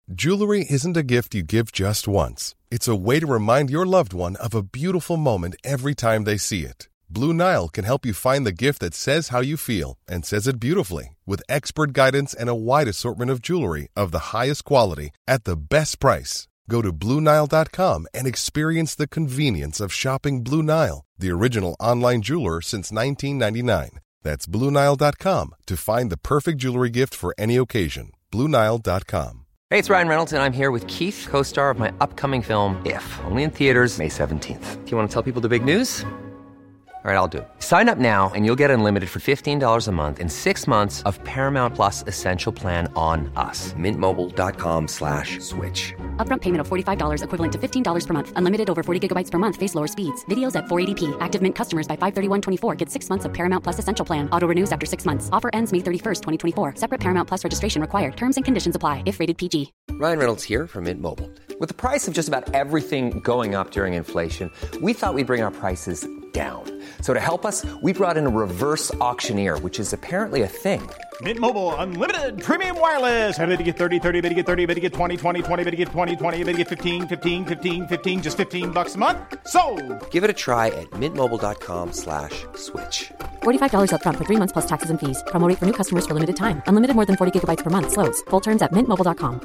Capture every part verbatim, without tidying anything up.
Jewelry isn't a gift you give just once. It's a way to remind your loved one of a beautiful moment every time they see it. Blue Nile can help you find the gift that says how you feel and says it beautifully, with expert guidance and a wide assortment of jewelry of the highest quality at the best price. Go to Blue Nile dot com and experience the convenience of shopping Blue Nile, the original online jeweler since nineteen ninety-nine. That's Blue Nile dot com to find the perfect jewelry gift for any occasion. Blue Nile dot com. Hey, it's Ryan Reynolds, and I'm here with Keith, co-star of my upcoming film, If, only in theaters May seventeenth. Do you want to tell people the big news? All right, I'll do it. Sign up now and you'll get unlimited for fifteen dollars a month and six months of Paramount Plus Essential Plan on us. Mint Mobile dot com slash switch. Upfront payment of forty-five dollars equivalent to fifteen dollars per month. Unlimited over forty gigabytes per month. Face lower speeds. Videos at four eighty p. Active Mint customers by five thirty-one twenty-four get six months of Paramount Plus Essential Plan. Auto renews after six months. Offer ends May thirty-first, twenty twenty-four. Separate Paramount Plus registration required. Terms and conditions apply if rated P G. Ryan Reynolds here from Mint Mobile. With the price of just about everything going up during inflation, we thought we'd bring our prices down. So to help us, we brought in a reverse auctioneer, which is apparently a thing. Mint Mobile Unlimited Premium Wireless. How to get thirty, thirty, bit to get thirty, bit to get twenty, twenty, twenty, bit to get twenty, twenty, bit to get fifteen, fifteen, fifteen, fifteen, just fifteen bucks a month? Sold! Give it a try at mintmobile.com slash switch. forty-five dollars upfront for three months plus taxes and fees. Promo rate for new customers for limited time. Unlimited more than forty gigabytes per month. Slows full terms at mint mobile dot com.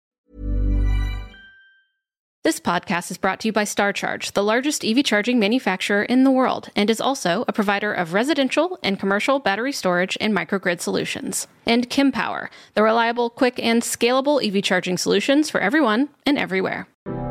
This podcast is brought to you by StarCharge, the largest E V charging manufacturer in the world, and is also a provider of residential and commercial battery storage and microgrid solutions. And KimPower, the reliable, quick, and scalable E V charging solutions for everyone and everywhere.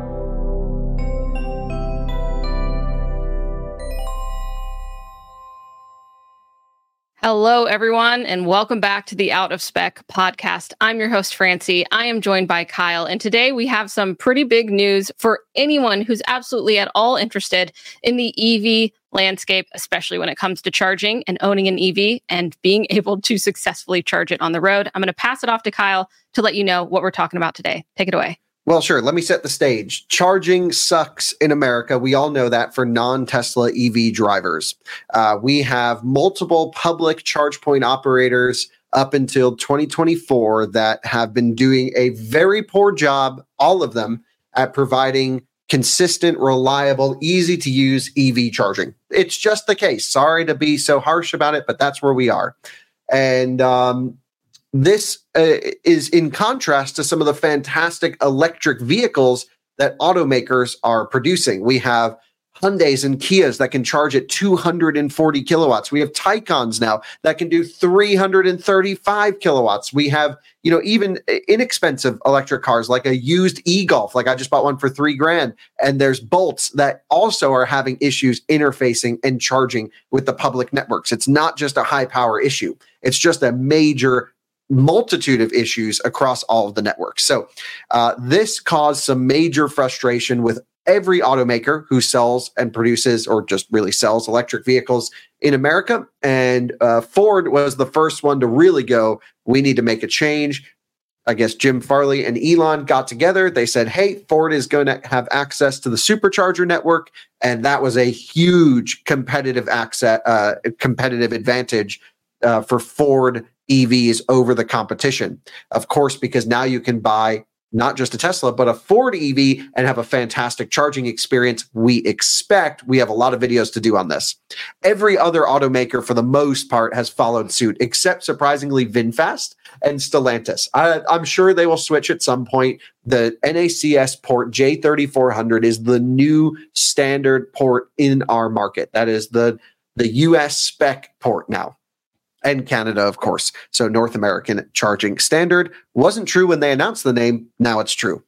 Hello, everyone, and welcome back to the Out of Spec podcast. I'm your host, Francie. I am joined by Kyle, and today we have some pretty big news for anyone who's absolutely at all interested in the E V landscape, especially when it comes to charging and owning an E V and being able to successfully charge it on the road. I'm going to pass it off to Kyle to let you know what we're talking about today. Take it away. Well, sure. Let me set the stage. Charging sucks in America. We all know that for non-Tesla E V drivers. Uh, we have multiple public charge point operators up until twenty twenty-four that have been doing a very poor job, all of them, at providing consistent, reliable, easy to use E V charging. It's just the case. Sorry to be so harsh about it, but that's where we are. And, um, This uh, is in contrast to some of the fantastic electric vehicles that automakers are producing. We have Hyundais and Kias that can charge at two hundred forty kilowatts. We have Taycans now that can do three hundred thirty-five kilowatts. We have, you know, even inexpensive electric cars like a used e-Golf. Like I just bought one for three grand. And there's Bolts that also are having issues interfacing and charging with the public networks. It's not just a high power issue. It's just a major multitude of issues across all of the networks. So uh, this caused some major frustration with every automaker who sells and produces or just really sells electric vehicles in America. And uh, Ford was the first one to really go, we need to make a change. I guess Jim Farley and Elon got together. They said, hey, Ford is going to have access to the supercharger network. And that was a huge competitive access, uh, competitive advantage uh, for Ford E Vs over the competition. Of course, because now you can buy not just a Tesla, but a Ford E V and have a fantastic charging experience. We expect, we have a lot of videos to do on this. Every other automaker, for the most part, has followed suit, except surprisingly VinFast and Stellantis. I, I'm sure they will switch at some point. The N A C S port J thirty-four hundred is the new standard port in our market. That is the, the U S spec port now. And Canada, of course. So North American charging standard. Wasn't true when they announced the name. Now it's true.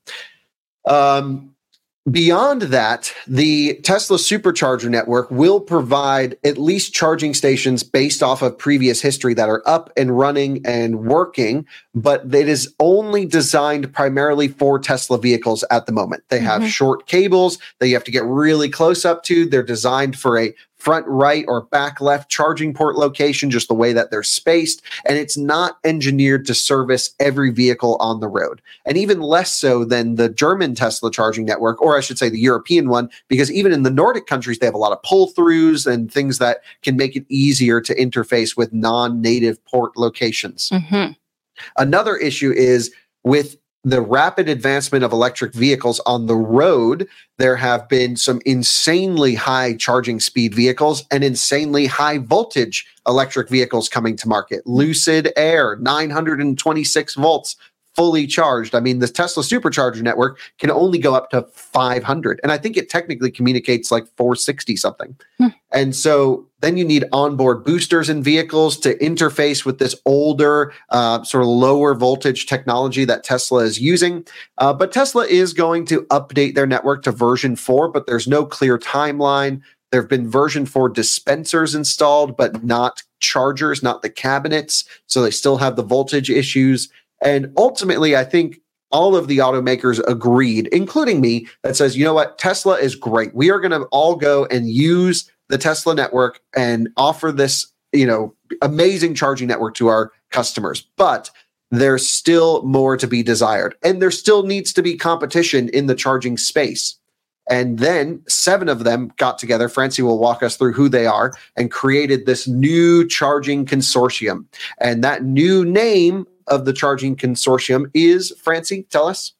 Um, beyond that, the Tesla Supercharger network will provide at least charging stations based off of previous history that are up and running and working, but it is only designed primarily for Tesla vehicles at the moment. They have mm-hmm. short cables that you have to get really close up to. They're designed for a front right or back left charging port location, just the way that they're spaced. And it's not engineered to service every vehicle on the road. And even less so than the German Tesla charging network, or I should say the European one, because even in the Nordic countries, they have a lot of pull-throughs and things that can make it easier to interface with non-native port locations. Mm-hmm. Another issue is with the rapid advancement of electric vehicles on the road, there have been some insanely high charging speed vehicles and insanely high voltage electric vehicles coming to market. Lucid Air, nine hundred twenty-six volts, fully charged. I mean, the Tesla supercharger network can only go up to five hundred. And I think it technically communicates like four sixty something. Hmm. And so then you need onboard boosters in vehicles to interface with this older, uh, sort of lower voltage technology that Tesla is using. Uh, but Tesla is going to update their network to version four, but there's no clear timeline. There have been version four dispensers installed, but not chargers, not the cabinets. So they still have the voltage issues. And ultimately, I think all of the automakers agreed, including me, that says, you know what, Tesla is great. We are going to all go and use the Tesla network and offer this, you know, amazing charging network to our customers. But there's still more to be desired. And there still needs to be competition in the charging space. And then seven of them got together. Francie will walk us through who they are, and created this new charging consortium. And that new name of the charging consortium is, Francie, tell us.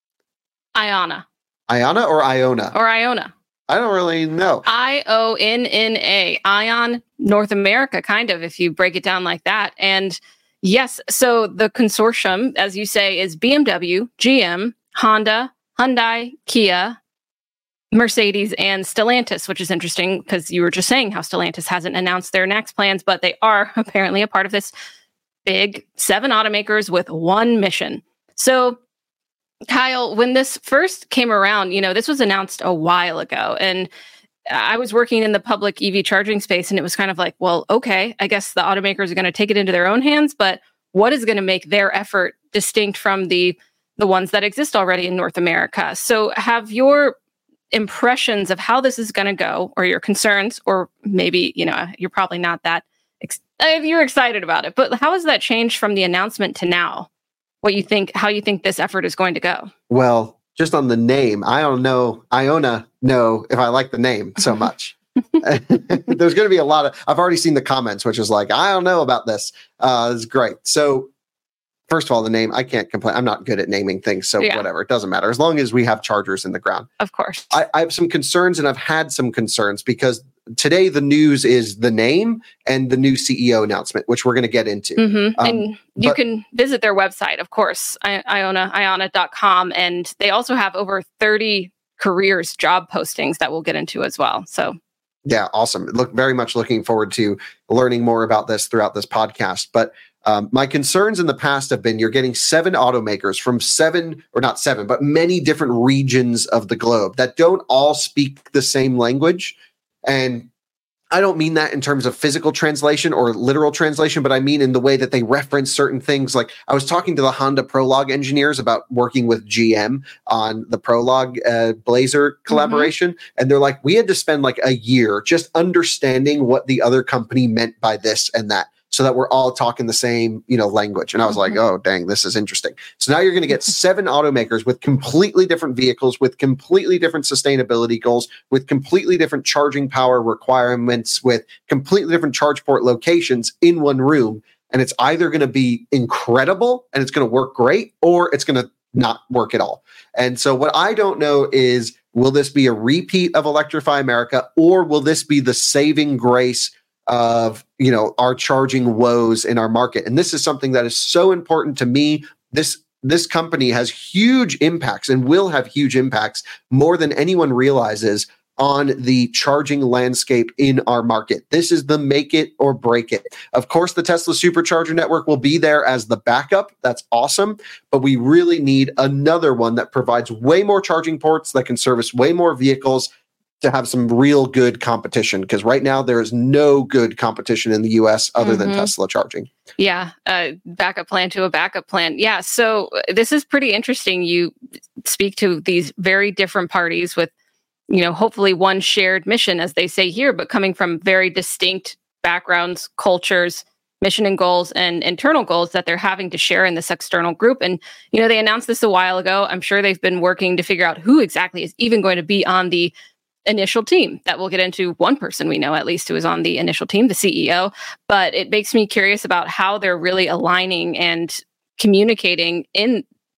IONNA. IONNA or Iona? Or Iona. I don't really know. I O N N A. Ion North America, kind of, if you break it down like that. And yes, so the consortium, as you say, is B M W, G M, Honda, Hyundai, Kia, Mercedes, and Stellantis, which is interesting because you were just saying how Stellantis hasn't announced their next plans, but they are apparently a part of this big seven automakers with one mission. So, Kyle, when this first came around, you know, this was announced a while ago, and I was working in the public E V charging space, and it was kind of like, well, okay, I guess the automakers are going to take it into their own hands, but what is going to make their effort distinct from the the ones that exist already in North America? So have your impressions of how this is going to go, or your concerns, or maybe, you know, you're probably not that, ex- you're excited about it, but how has that changed from the announcement to now? What you think, how you think this effort is going to go? Well, just on the name, I don't know, Iona, know if I like the name so much. There's going to be a lot of, I've already seen the comments, which is like, I don't know about this. Uh, it's great. So first of all, the name, I can't complain. I'm not good at naming things. So yeah. Whatever, it doesn't matter. As long as we have chargers in the ground. Of course. I, I have some concerns, and I've had some concerns because today the news is the name and the new C E O announcement, which we're going to get into. Mm-hmm. Um, and you but, can visit their website, of course, Iona, iona dot com. And they also have over thirty careers job postings that we'll get into as well. So yeah, awesome. Look, very much looking forward to learning more about this throughout this podcast. But um, my concerns in the past have been you're getting seven automakers from seven, or not seven, but many different regions of the globe that don't all speak the same language. And I don't mean that in terms of physical translation or literal translation, but I mean in the way that they reference certain things. Like I was talking to the Honda Prologue engineers about working with G M on the Prologue uh, Blazer collaboration. Mm-hmm. And they're like, we had to spend like a year just understanding what the other company meant by this and that, so that we're all talking the same, you know, language. And I was like, oh, dang, this is interesting. So now you're going to get seven automakers with completely different vehicles, with completely different sustainability goals, with completely different charging power requirements, with completely different charge port locations in one room. And it's either going to be incredible and it's going to work great, or it's going to not work at all. And so what I don't know is, will this be a repeat of Electrify America, or will this be the saving grace of, you know, our charging woes in our market? And this is something that is so important to me. This this company has huge impacts and will have huge impacts, more than anyone realizes, on the charging landscape in our market. This is the make it or break it. Of course, the Tesla Supercharger network will be there as the backup. That's awesome. But we really need another one that provides way more charging ports, that can service way more vehicles, to have some real good competition, because right now there is no good competition in the U S other mm-hmm. than Tesla charging. Yeah, uh, backup plan to a backup plan. Yeah, so this is pretty interesting. You speak to these very different parties with, you know, hopefully one shared mission, as they say here, but coming from very distinct backgrounds, cultures, mission and goals, and internal goals that they're having to share in this external group. And, you know, they announced this a while ago. I'm sure they've been working to figure out who exactly is even going to be on the initial team. That we'll get into. One person we know, at least, who is on the initial team, the C E O. But it makes me curious about how they're really aligning and communicating in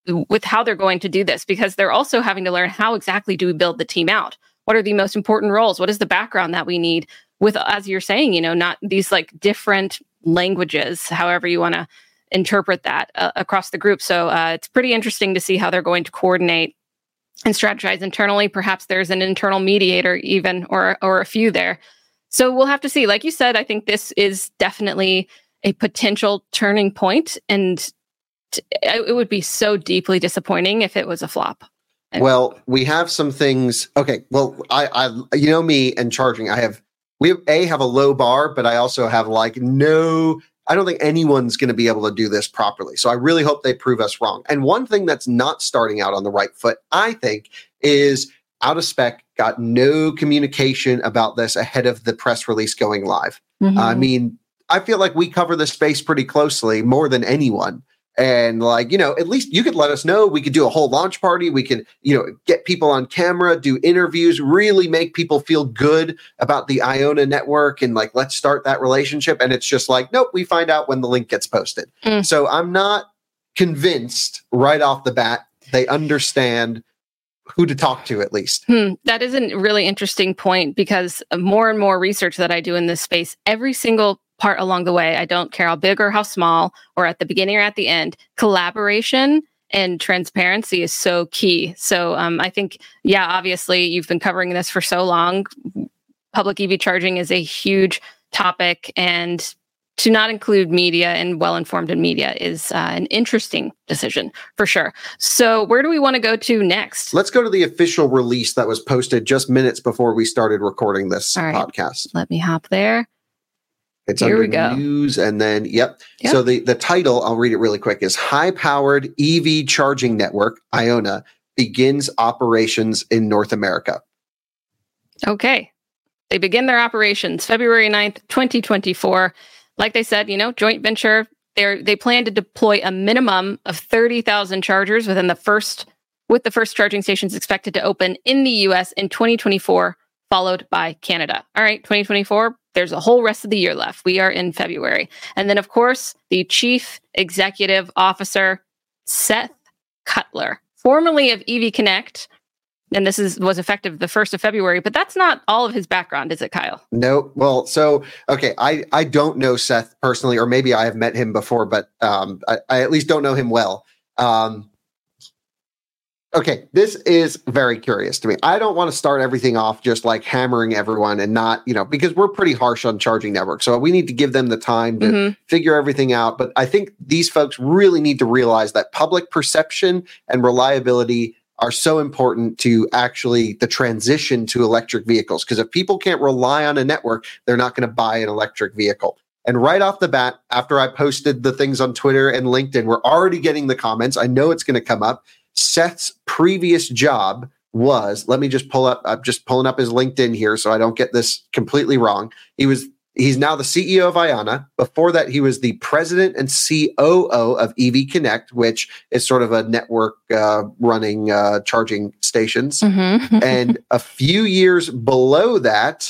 with how they're going to do this, because they're also having to learn how exactly do we build the team out? What are the most important roles? What is the background that we need with, as you're saying, you know, not these like different languages, however you want to interpret that uh, across the group. So uh, it's pretty interesting to see how they're going to coordinate and strategize internally. Perhaps there's an internal mediator even, or or a few there. So we'll have to see. Like you said, I think this is definitely a potential turning point, and t- it would be so deeply disappointing if it was a flop. Well, we have some things. Okay. Well, I, I, you know me and charging, I have, we have, a have a low bar, but I also have like no, I don't think anyone's going to be able to do this properly. So I really hope they prove us wrong. And one thing that's not starting out on the right foot, I think, is Out of Spec got no communication about this ahead of the press release going live. Mm-hmm. I mean, I feel like we cover the space pretty closely, more than anyone. And like, you know, at least you could let us know. We could do a whole launch party. We could, you know, get people on camera, do interviews, really make people feel good about the Iona network. And like, let's start that relationship. And it's just like, nope, we find out when the link gets posted. Mm. So I'm not convinced right off the bat they understand who to talk to, at least. Hmm. That is a really interesting point, because more and more research that I do in this space, every single part along the way, I don't care how big or how small, or at the beginning or at the end, collaboration and transparency is so key. So um, I think, yeah, obviously you've been covering this for so long. Public E V charging is a huge topic, and to not include media and well-informed in media is uh, an interesting decision for sure. So where do we want to go to next? Let's go to the official release that was posted just minutes before we started recording this right. podcast. Let me hop there. It's Here under we go. news, and then, yep. yep. So the, the title, I'll read it really quick, is High-Powered E V Charging Network, Iona, begins operations in North America. Okay. They begin their operations February ninth, twenty twenty-four. Like they said, you know, joint venture. They they plan to deploy a minimum of thirty thousand chargers within the first, with the first charging stations expected to open in the U S in twenty twenty-four, followed by Canada. All right, twenty twenty-four. There's a whole rest of the year left. We are in February. And then, of course, the Chief Executive Officer, Seth Cutler, formerly of E V Connect. And this is was effective the first of February, but that's not all of his background, is it, Kyle? No. Well, so, okay, I, I don't know Seth personally, or maybe I have met him before, but um, I, I at least don't know him well. Um, okay, this is very curious to me. I don't want to start everything off just like hammering everyone and not, you know, because we're pretty harsh on charging networks. So we need to give them the time to mm-hmm. figure everything out. But I think these folks really need to realize that public perception and reliability are so important to actually the transition to electric vehicles. Because if people can't rely on a network, they're not going to buy an electric vehicle. And right off the bat, after I posted the things on Twitter and LinkedIn, we're already getting the comments. I know it's going to come up. Seth's previous job was, let me just pull up, I'm just pulling up his LinkedIn here so I don't get this completely wrong. He was, he's now the C E O of Iona. Before that, he was the president and C O O of E V Connect, which is sort of a network uh, running uh, charging stations. Mm-hmm. And a few years below that,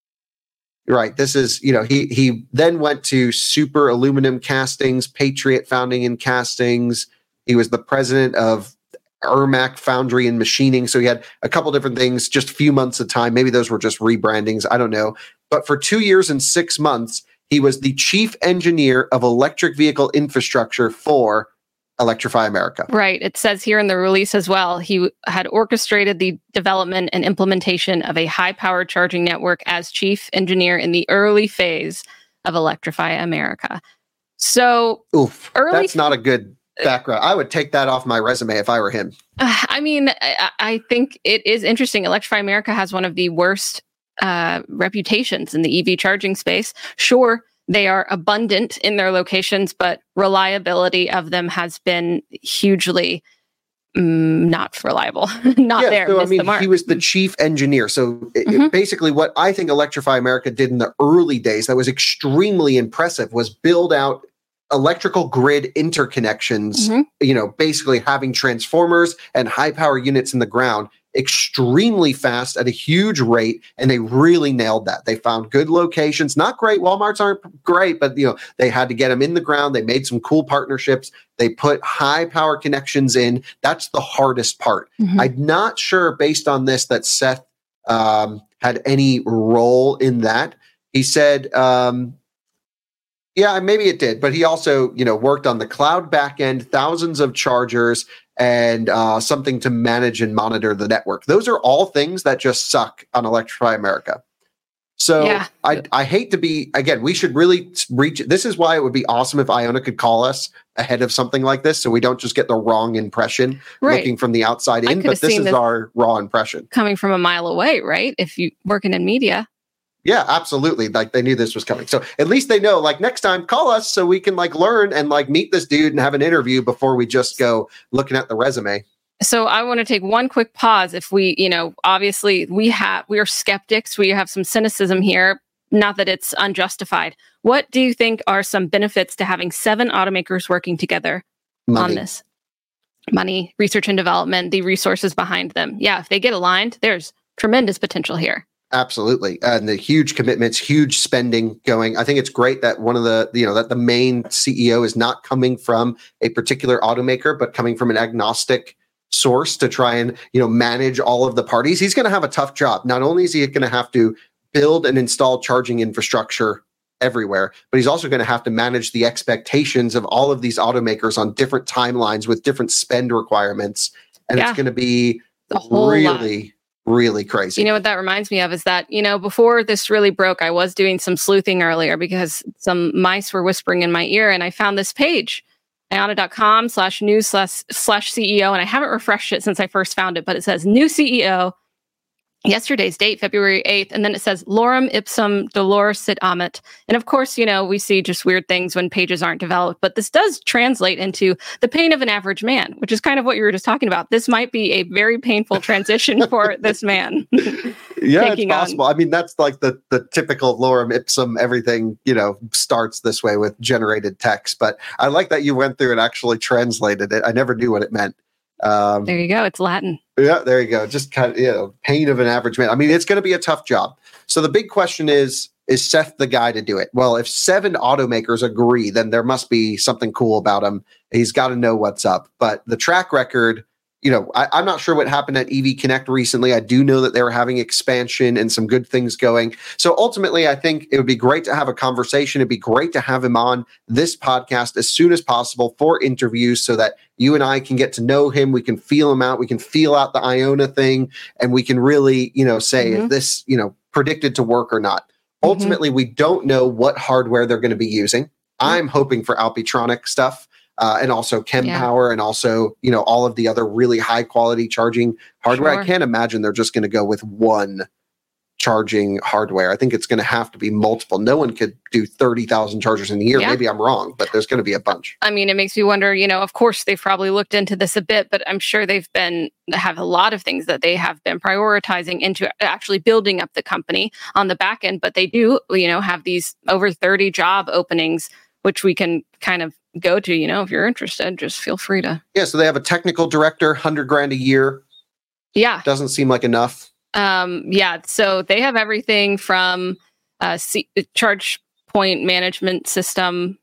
right, this is, you know, he he then went to Super Aluminum Castings, Patriot Founding and Castings. He was the president of Ermac Foundry and Machining. So he had a couple different things, just a few months at a time. Maybe those were just rebrandings. I don't know. But for two years and six months, he was the chief engineer of electric vehicle infrastructure for Electrify America. Right. It says here in the release as well, he had orchestrated the development and implementation of a high-powered charging network as chief engineer in the early phase of Electrify America. So, Oof, early that's not a good background. I would take that off my resume if I were him. Uh, I mean, I, I think it is interesting. Electrify America has one of the worst uh, reputations in the E V charging space. Sure, they are abundant in their locations, but reliability of them has been hugely mm, not reliable. not yeah, there. So, I mean, the mark. He was the chief engineer. So mm-hmm. it, basically what I think Electrify America did in the early days that was extremely impressive was build out electrical grid interconnections, mm-hmm. you know, basically having transformers and high power units in the ground. extremely fast at a huge rate, and they really nailed that. They found good locations, not great. Walmarts aren't great, but you know, they had to get them in the ground. They made some cool partnerships. They put high power connections in. That's the hardest part. Mm-hmm. I'm not sure based on this that Seth um, had any role in that. He said, um, yeah, maybe it did, but he also, you know, worked on the cloud backend, thousands of chargers, and uh, something to manage and monitor the network. Those are all things that just suck on Electrify America. So yeah. I I hate to be, again, we should really reach. This is why it would be awesome if Iona could call us ahead of something like this, so we don't just get the wrong impression right. looking from the outside in. But this is our raw impression coming from a mile away, right? If you working in media. Yeah, absolutely. Like they knew this was coming. So at least they know, like next time call us so we can like learn and like meet this dude and have an interview before we just go looking at the resume. So I want to take one quick pause. If we, you know, obviously we have, we are skeptics. We have some cynicism here. Not that it's unjustified. What do you think are some benefits to having seven automakers working together Money. on this? Money, research and development, the resources behind them. Yeah, if they get aligned, there's tremendous potential here. Absolutely. And the huge commitments, huge spending going. I think it's great that one of the, you know, that the main C E O is not coming from a particular automaker, but coming from an agnostic source to try and, you know, manage all of the parties. He's going to have a tough job. Not only is he going to have to build and install charging infrastructure everywhere, but he's also going to have to manage the expectations of all of these automakers on different timelines with different spend requirements. And yeah. it's going to be really... Lot. Really crazy. You know what that reminds me of is that, you know, before this really broke, I was doing some sleuthing earlier because some mice were whispering in my ear, and I found this page, iona.com slash news slash slash CEO, and I haven't refreshed it since I first found it, but it says new C E O, yesterday's date, February eighth, and then it says lorem ipsum dolor sit amet. And of course, you know, we see just weird things when pages aren't developed, but this does translate into the pain of an average man, which is kind of what you were just talking about. This might be a very painful transition for this man. Yeah, it's possible. On. I mean, that's like the the typical lorem ipsum, everything, you know, starts this way with generated text. But I like that you went through and actually translated it. I never knew what it meant. Um, there you go. It's Latin. Yeah, there you go. Just kind of, you know, pain of an average man. I mean, it's going to be a tough job. So the big question is, is Seth the guy to do it? Well, if seven automakers agree, then there must be something cool about him. He's got to know what's up. But the track record, you know, I, I'm not sure what happened at E V Connect recently. I do know that they were having expansion and some good things going. So ultimately, I think it would be great to have a conversation. It'd be great to have him on this podcast as soon as possible for interviews so that you and I can get to know him. We can feel him out. We can feel out the Iona thing. And we can really, you know, say mm-hmm. if this, you know, predicted to work or not. Mm-hmm. Ultimately, we don't know what hardware they're going to be using. Mm-hmm. I'm hoping for Alpitronic stuff. Uh, and also ChemPower yeah. and also, you know, all of the other really high quality charging hardware. Sure. I can't imagine they're just going to go with one charging hardware. I think it's going to have to be multiple. No one could do thirty thousand chargers in a year. Yeah. Maybe I'm wrong, but there's going to be a bunch. I mean, it makes me wonder, you know, of course they've probably looked into this a bit, but I'm sure they've been, have a lot of things that they have been prioritizing into actually building up the company on the back end. But they do, you know, have these over thirty job openings, which we can kind of go to, you know, if you're interested, just feel free to. Yeah. So they have a technical director, one hundred grand a year. Yeah. Doesn't seem like enough. Um, yeah. So they have everything from uh, C- charge point management system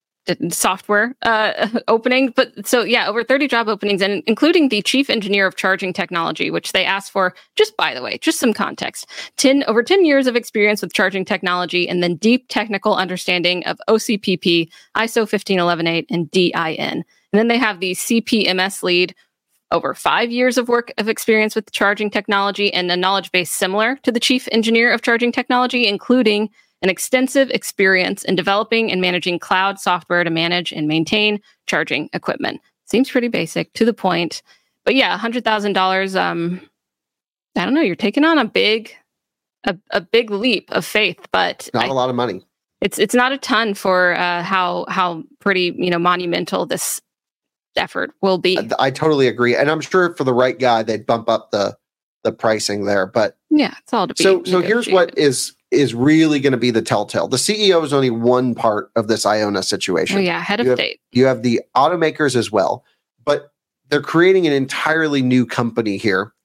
software uh, opening. But so, yeah, over thirty job openings, and including the chief engineer of charging technology, which they asked for, just by the way, just some context, ten over ten years of experience with charging technology, and then deep technical understanding of O C P P, I S O fifteen eleven eight, and D I N. And then they have the C P M S lead, over five years of work of experience with charging technology and a knowledge base similar to the chief engineer of charging technology, including an extensive experience in developing and managing cloud software to manage and maintain charging equipment. Seems pretty basic, to the point. But yeah, one hundred thousand dollars, um, I don't know, you're taking on a big a, a big leap of faith, but not I, a lot of money. It's it's not a ton for uh, how how pretty, you know, monumental this effort will be. I, I totally agree. And I'm sure for the right guy, they'd bump up the the pricing there. But yeah, it's all to be So so here's what is is really going to be the telltale. The C E O is only one part of this Iona situation. Oh yeah, head of you have, state. You have the automakers as well, but they're creating an entirely new company here.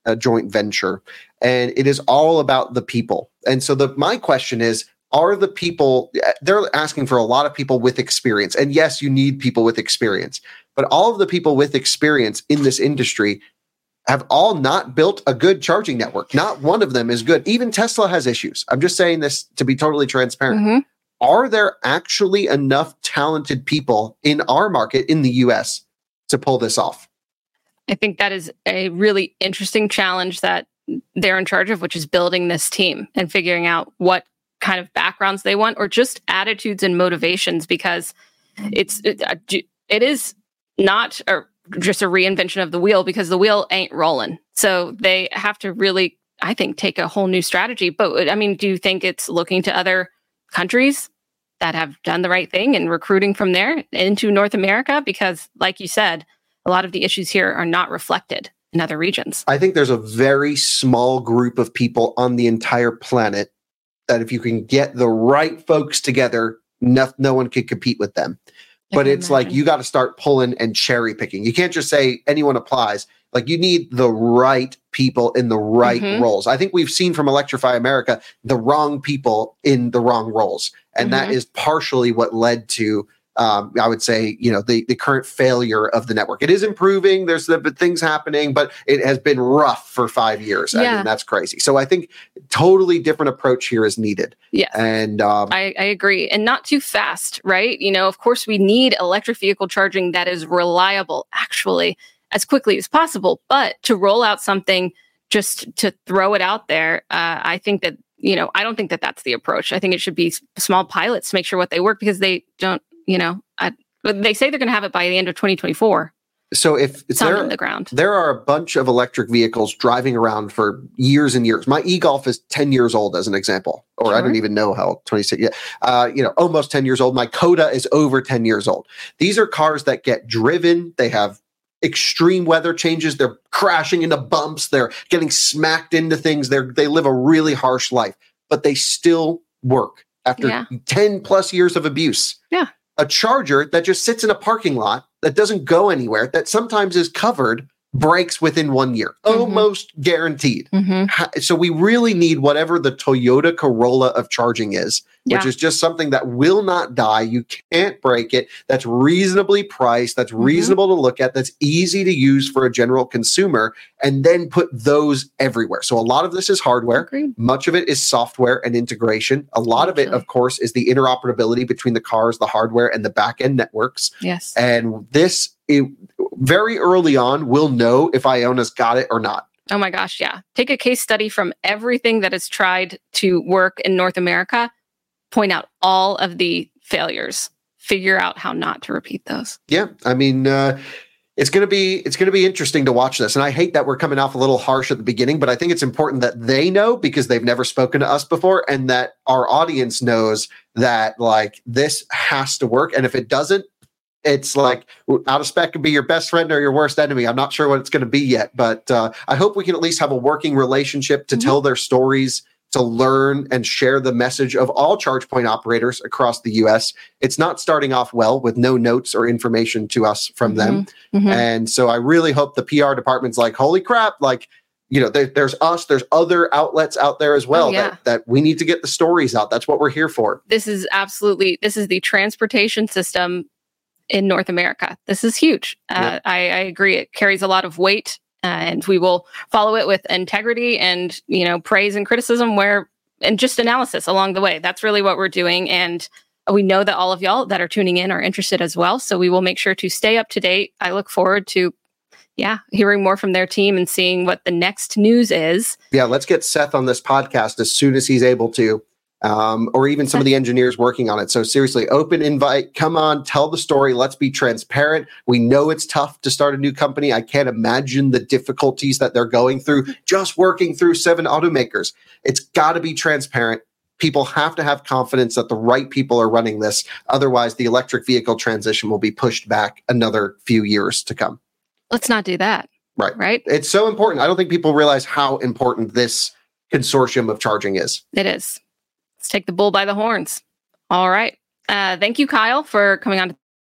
a joint venture, and it is all about the people. And so the my question is, are the people, they're asking for a lot of people with experience. And yes, you need people with experience, but all of the people with experience in this industry have all not built a good charging network. Not one of them is good. Even Tesla has issues. I'm just saying this to be totally transparent. Mm-hmm. Are there actually enough talented people in our market in the U S to pull this off? I think that is a really interesting challenge that they're in charge of, which is building this team and figuring out what kind of backgrounds they want, or just attitudes and motivations, because it's it, it is not a, just a reinvention of the wheel, because the wheel ain't rolling. So they have to really, I think, take a whole new strategy. But I mean, do you think it's looking to other countries that have done the right thing and recruiting from there into North America? Because like you said, a lot of the issues here are not reflected in other regions. I think there's a very small group of people on the entire planet that if you can get the right folks together, no, no one can compete with them. But it's imagine. Like you got to start pulling and cherry picking. You can't just say anyone applies. Like you need the right people in the right mm-hmm. roles. I think we've seen from Electrify America the wrong people in the wrong roles. And mm-hmm. that is partially what led to, um, I would say, you know, the, the current failure of the network. It is improving. There's the things happening, but it has been rough for five years. Yeah. I mean, that's crazy. So I think totally different approach here is needed. Yeah. And um, I, I agree. And not too fast, right? You know, of course, we need electric vehicle charging that is reliable, actually, as quickly as possible. But to roll out something just to throw it out there, uh, I think that, you know, I don't think that that's the approach. I think it should be small pilots to make sure what they work, because they don't, you know, I, they say they're going to have it by the end of twenty twenty-four. So if it's there, in the ground. There are a bunch of electric vehicles driving around for years and years. My e-Golf is ten years old, as an example, or sure. I don't even know how twenty-six, yeah, uh, you know, almost ten years old. My Coda is over ten years old. These are cars that get driven. They have extreme weather changes. They're crashing into bumps. They're getting smacked into things. They're, they live a really harsh life, but they still work after yeah. ten plus years of abuse. Yeah. A charger that just sits in a parking lot that doesn't go anywhere, that sometimes is covered, breaks within one year, mm-hmm. almost guaranteed. Mm-hmm. So we really need whatever the Toyota Corolla of charging is, yeah. which is just something that will not die. You can't break it. That's reasonably priced. That's mm-hmm. reasonable to look at. That's easy to use for a general consumer, and then put those everywhere. So a lot of this is hardware. Agreed. Much of it is software and integration. A lot Actually. of it, of course, is the interoperability between the cars, the hardware, and the back-end networks. Yes. And this, it, very early on, we'll know if Iona's got it or not. Oh my gosh, yeah. Take a case study from everything that has tried to work in North America, point out all of the failures, figure out how not to repeat those. Yeah, I mean, uh, it's going to be it's going to be interesting to watch this. And I hate that we're coming off a little harsh at the beginning, but I think it's important that they know, because they've never spoken to us before, and that our audience knows that like this has to work. And if it doesn't, it's like Out of Spec could be your best friend or your worst enemy. I'm not sure what it's going to be yet, but uh, I hope we can at least have a working relationship to mm-hmm. tell their stories, to learn and share the message of all charge point operators across the U S. It's not starting off well with no notes or information to us from mm-hmm. them. Mm-hmm. And so I really hope the P R department's like, holy crap, like, you know, there, there's us, there's other outlets out there as well oh, yeah. that, that we need to get the stories out. That's what we're here for. This is absolutely, this is the transportation system in North America. This is huge. Uh, yeah. I, I agree. It carries a lot of weight, uh, and we will follow it with integrity and, you know, praise and criticism where, and just analysis along the way. That's really what we're doing. And we know that all of y'all that are tuning in are interested as well. So we will make sure to stay up to date. I look forward to, yeah, hearing more from their team and seeing what the next news is. Yeah, let's get Seth on this podcast as soon as he's able to. Um, or even some of the engineers working on it. So seriously, open invite, come on, tell the story. Let's be transparent. We know it's tough to start a new company. I can't imagine the difficulties that they're going through just working through seven automakers. It's got to be transparent. People have to have confidence that the right people are running this. Otherwise, the electric vehicle transition will be pushed back another few years to come. Let's not do that. Right. Right. It's so important. I don't think people realize how important this consortium of charging is. It is. Let's take the bull by the horns. All right. Uh, thank you, Kyle, for coming on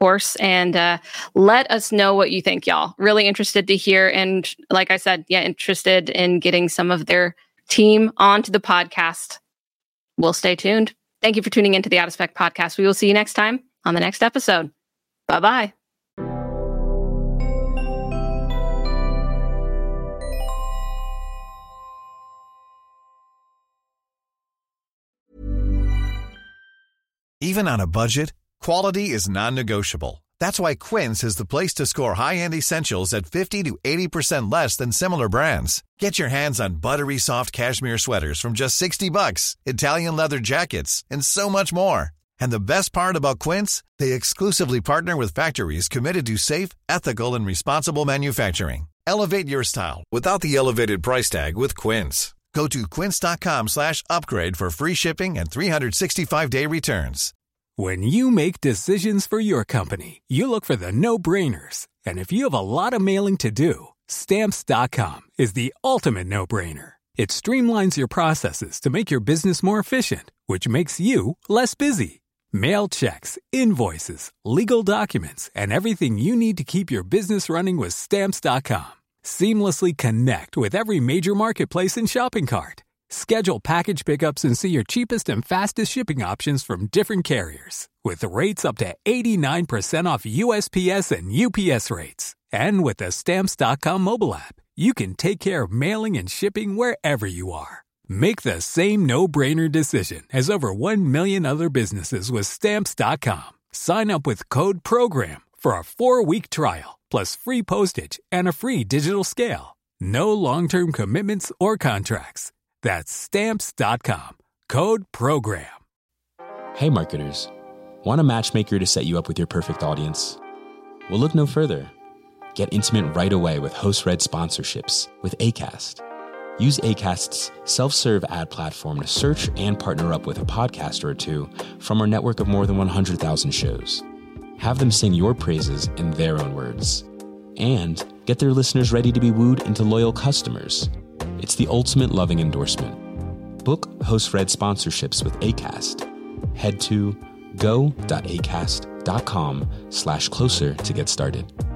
course, and uh, let us know what you think, y'all. Really interested to hear. And like I said, yeah, interested in getting some of their team onto the podcast. We'll stay tuned. Thank you for tuning into the Out of Spec podcast. We will see you next time on the next episode. Bye-bye. Even on a budget, quality is non-negotiable. That's why Quince is the place to score high-end essentials at fifty to eighty percent less than similar brands. Get your hands on buttery soft cashmere sweaters from just sixty bucks, Italian leather jackets, and so much more. And the best part about Quince, they exclusively partner with factories committed to safe, ethical, and responsible manufacturing. Elevate your style without the elevated price tag with Quince. Go to quince.com slash upgrade for free shipping and three sixty-five day returns. When you make decisions for your company, you look for the no-brainers. And if you have a lot of mailing to do, Stamps dot com is the ultimate no-brainer. It streamlines your processes to make your business more efficient, which makes you less busy. Mail checks, invoices, legal documents, and everything you need to keep your business running with Stamps dot com. Seamlessly connect with every major marketplace and shopping cart. Schedule package pickups and see your cheapest and fastest shipping options from different carriers. With rates up to eighty-nine percent off U S P S and U P S rates. And with the Stamps dot com mobile app, you can take care of mailing and shipping wherever you are. Make the same no-brainer decision as over one million other businesses with Stamps dot com. Sign up with code PROGRAM for a four-week trial, plus free postage and a free digital scale. No long-term commitments or contracts. That's Stamps dot com. Code PROGRAM. Hey marketers, want a matchmaker to set you up with your perfect audience? Well, look no further. Get intimate right away with host-read sponsorships with Acast. Use Acast's self-serve ad platform to search and partner up with a podcaster or two from our network of more than one hundred thousand shows. Have them sing your praises in their own words. And get their listeners ready to be wooed into loyal customers. It's the ultimate loving endorsement. Book host-read sponsorships with Acast. Head to go.acast.com slash closer to get started.